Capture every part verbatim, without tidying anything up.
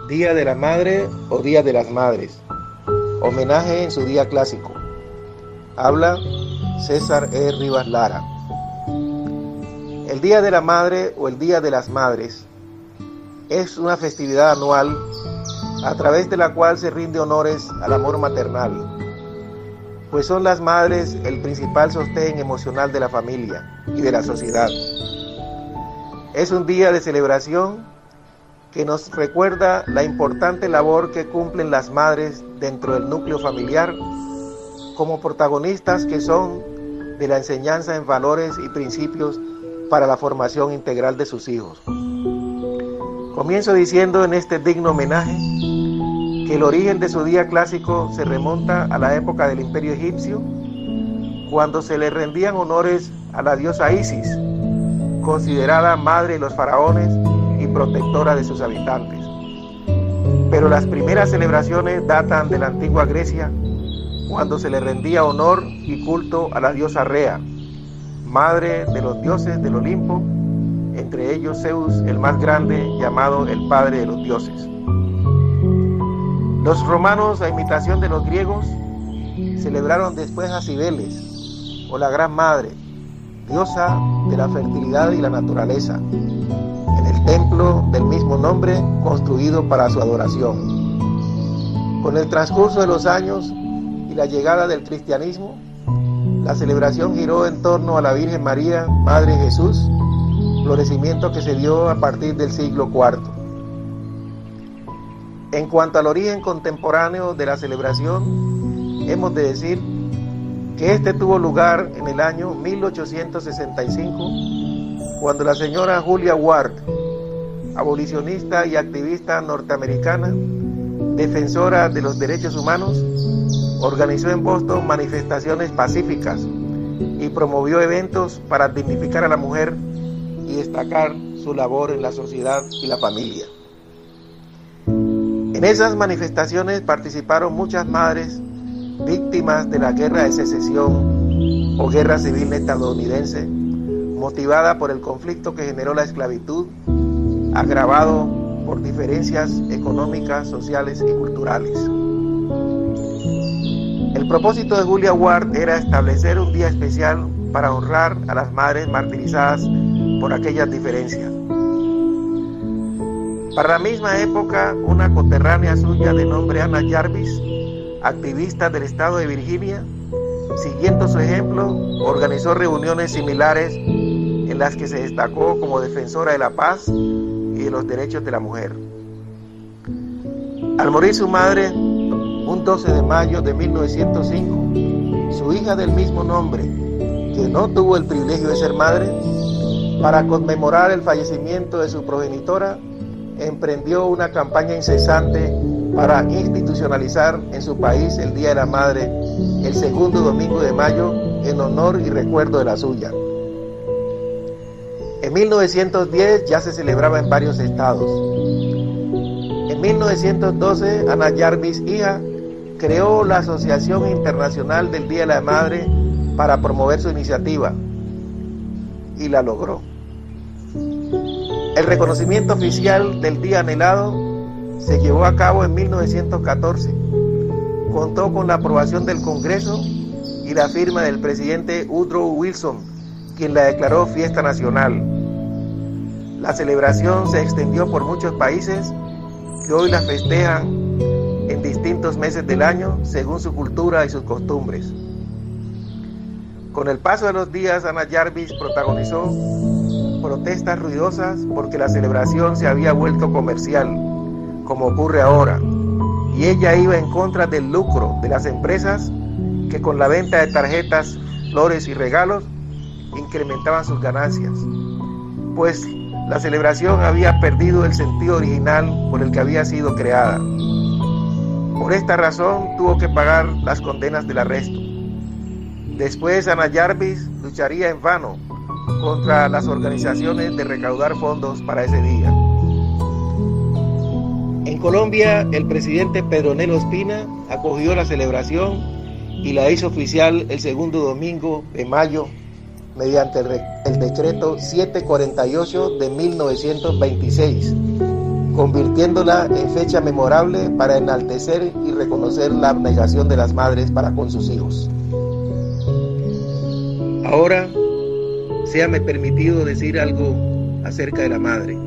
Día de la Madre o Día de las Madres. Homenaje en su día clásico. Habla César E. Rivas Lara. El Día de la Madre o el Día de las Madres es una festividad anual a través de la cual se rinde honores al amor maternal, pues son las madres el principal sostén emocional de la familia y de la sociedad. Es un día de celebración que nos recuerda la importante labor que cumplen las madres dentro del núcleo familiar, como protagonistas que son de la enseñanza en valores y principios para la formación integral de sus hijos. Comienzo diciendo en este digno homenaje que el origen de su día clásico se remonta a la época del Imperio egipcio, cuando se le rendían honores a la diosa Isis, considerada madre de los faraones y protectora de sus habitantes. Pero las primeras celebraciones datan de la antigua Grecia, cuando se le rendía honor y culto a la diosa Rea, madre de los dioses del Olimpo, entre ellos Zeus, el más grande, llamado el padre de los dioses. Los romanos, a imitación de los griegos, celebraron después a Cibeles, o la Gran Madre, diosa de la fertilidad y la naturaleza, en el templo del mismo nombre construido para su adoración. Con el transcurso de los años y la llegada del cristianismo, la celebración giró en torno a la Virgen María, Madre de Jesús, florecimiento que se dio a partir del siglo cuarto. En cuanto al origen contemporáneo de la celebración, hemos de decir que este tuvo lugar en el año mil ochocientos sesenta y cinco, cuando la señora Julia Ward, abolicionista y activista norteamericana, defensora de los derechos humanos, organizó en Boston manifestaciones pacíficas y promovió eventos para dignificar a la mujer y destacar su labor en la sociedad y la familia. En esas manifestaciones participaron muchas madres víctimas de la Guerra de Secesión o Guerra Civil estadounidense, motivada por el conflicto que generó la esclavitud, agravado por diferencias económicas, sociales y culturales. El propósito de Julia Ward era establecer un día especial para honrar a las madres martirizadas por aquellas diferencias. Para la misma época, una conterránea suya de nombre Anna Jarvis, activista del estado de Virginia, siguiendo su ejemplo, organizó reuniones similares en las que se destacó como defensora de la paz y de los derechos de la mujer. Al morir su madre, un doce de mayo de mil novecientos cinco, su hija del mismo nombre, que no tuvo el privilegio de ser madre, para conmemorar el fallecimiento de su progenitora, emprendió una campaña incesante para institucionalizar en su país el Día de la Madre, el segundo domingo de mayo, en honor y recuerdo de la suya. En mil novecientos diez ya se celebraba en varios estados. En mil novecientos doce, Anna Jarvis, hija, creó la Asociación Internacional del Día de la Madre para promover su iniciativa, y la logró. El reconocimiento oficial del día anhelado se llevó a cabo en mil novecientos catorce. Contó con la aprobación del Congreso y la firma del presidente Woodrow Wilson, quien la declaró fiesta nacional. La celebración se extendió por muchos países que hoy la festejan en distintos meses del año según su cultura y sus costumbres. Con el paso de los días, Anna Jarvis protagonizó protestas ruidosas porque la celebración se había vuelto comercial, como ocurre ahora, y ella iba en contra del lucro de las empresas que con la venta de tarjetas, flores y regalos incrementaban sus ganancias, pues la celebración había perdido el sentido original por el que había sido creada. Por esta razón tuvo que pagar las condenas del arresto. Después Anna Jarvis lucharía en vano contra las organizaciones de recaudar fondos para ese día. En Colombia, el presidente Pedro Nelo Espina acogió la celebración y la hizo oficial el segundo domingo de mayo mediante el, el decreto setecientos cuarenta y ocho de mil novecientos veintiséis, convirtiéndola en fecha memorable para enaltecer y reconocer la abnegación de las madres para con sus hijos. Ahora, séame permitido decir algo acerca de la madre.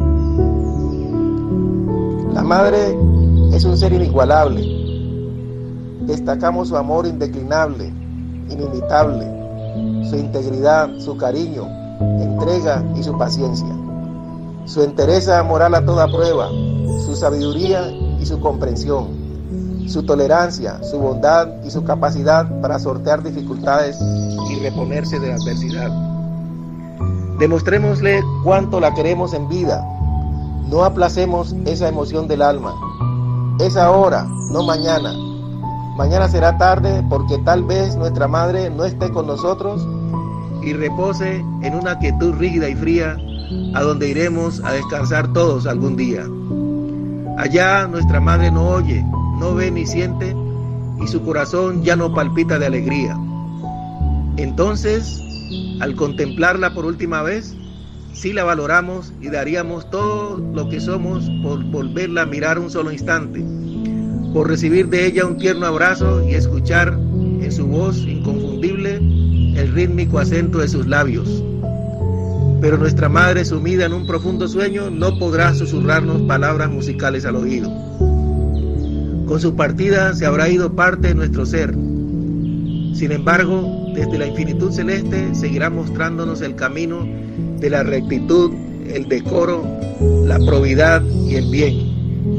La madre es un ser inigualable. Destacamos su amor indeclinable, inimitable, su integridad, su cariño, entrega y su paciencia, su entereza moral a toda prueba, su sabiduría y su comprensión, su tolerancia, su bondad y su capacidad para sortear dificultades y reponerse de la adversidad. Demostrémosle cuánto la queremos en vida. No aplacemos esa emoción del alma. Es ahora, no mañana. Mañana será tarde porque tal vez nuestra madre no esté con nosotros y repose en una quietud rígida y fría a donde iremos a descansar todos algún día. Allá nuestra madre no oye, no ve ni siente y su corazón ya no palpita de alegría. Entonces, al contemplarla por última vez, sí la valoramos y daríamos todo lo que somos por volverla a mirar un solo instante, por recibir de ella un tierno abrazo y escuchar en su voz inconfundible el rítmico acento de sus labios. Pero nuestra madre, sumida en un profundo sueño, no podrá susurrarnos palabras musicales al oído. Con su partida se habrá ido parte de nuestro ser. Sin embargo, desde la infinitud celeste seguirá mostrándonos el camino de la rectitud, el decoro, la probidad y el bien.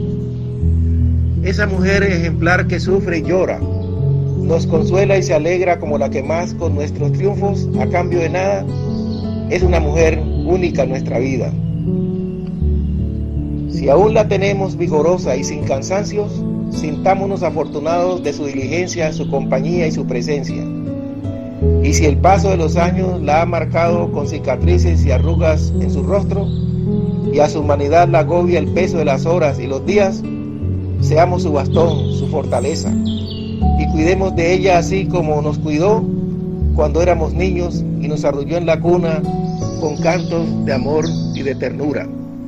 Esa mujer ejemplar que sufre y llora, nos consuela y se alegra como la que más con nuestros triunfos, a cambio de nada, es una mujer única en nuestra vida. Si aún la tenemos vigorosa y sin cansancios, sintámonos afortunados de su diligencia, su compañía y su presencia. Y si el paso de los años la ha marcado con cicatrices y arrugas en su rostro, y a su humanidad la agobia el peso de las horas y los días, seamos su bastón, su fortaleza, y cuidemos de ella así como nos cuidó cuando éramos niños y nos arrulló en la cuna con cantos de amor y de ternura.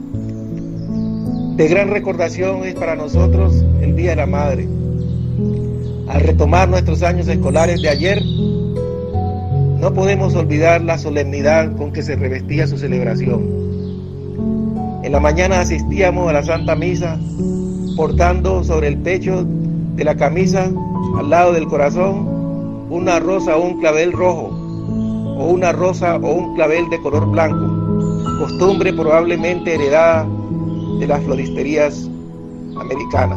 De gran recordación es para nosotros el Día de la Madre. Al retomar nuestros años escolares de ayer, no podemos olvidar la solemnidad con que se revestía su celebración. En la mañana asistíamos a la Santa Misa, portando sobre el pecho de la camisa, al lado del corazón, una rosa o un clavel rojo, o una rosa o un clavel de color blanco, costumbre probablemente heredada de las floristerías americanas.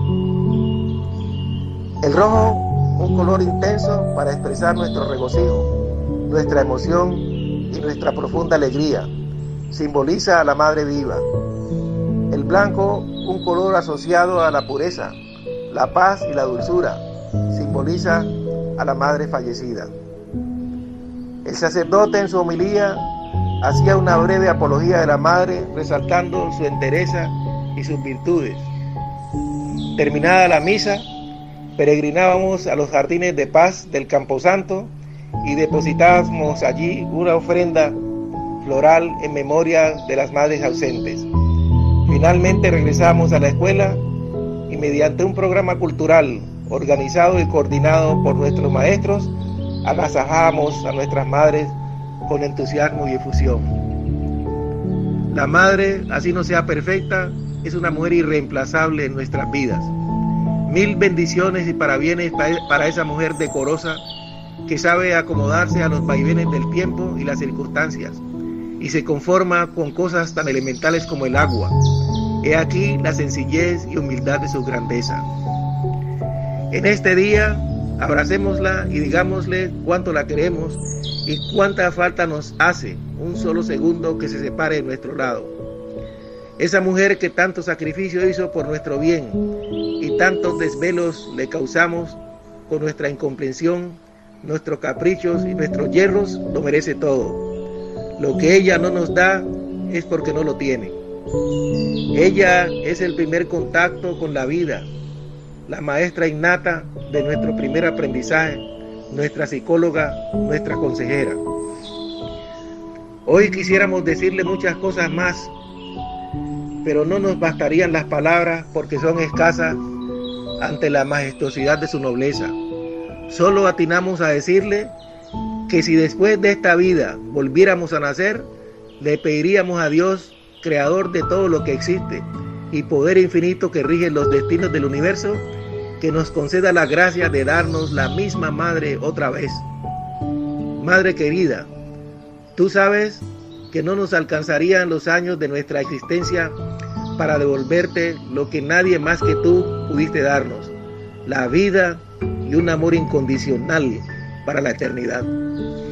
El rojo, un color intenso para expresar nuestro regocijo, nuestra emoción y nuestra profunda alegría, simboliza a la Madre viva. El blanco, un color asociado a la pureza, la paz y la dulzura, simboliza a la Madre fallecida. El sacerdote en su homilía hacía una breve apología de la Madre, resaltando su entereza y sus virtudes. Terminada la misa, peregrinábamos a los jardines de paz del Camposanto y depositábamos allí una ofrenda floral en memoria de las madres ausentes. Finalmente regresamos a la escuela y mediante un programa cultural organizado y coordinado por nuestros maestros, agasajábamos a nuestras madres con entusiasmo y efusión. La madre, así no sea perfecta, es una mujer irreemplazable en nuestras vidas. Mil bendiciones y parabienes para esa mujer decorosa que sabe acomodarse a los vaivenes del tiempo y las circunstancias y se conforma con cosas tan elementales como el agua. He aquí la sencillez y humildad de su grandeza. En este día, abracémosla y digámosle cuánto la queremos y cuánta falta nos hace un solo segundo que se separe de nuestro lado. Esa mujer que tanto sacrificio hizo por nuestro bien y tantos desvelos le causamos con nuestra incomprensión, nuestros caprichos y nuestros yerros, lo merece todo. Lo que ella no nos da es porque no lo tiene. Ella es el primer contacto con la vida, la maestra innata de nuestro primer aprendizaje, nuestra psicóloga, nuestra consejera. Hoy quisiéramos decirle muchas cosas más, pero no nos bastarían las palabras porque son escasas ante la majestuosidad de su nobleza. Solo atinamos a decirle que si después de esta vida volviéramos a nacer, le pediríamos a Dios, creador de todo lo que existe y poder infinito que rige los destinos del universo, que nos conceda la gracia de darnos la misma madre otra vez. Madre querida, tú sabes que no nos alcanzarían los años de nuestra existencia para devolverte lo que nadie más que tú pudiste darnos, la vida y un amor incondicional para la eternidad.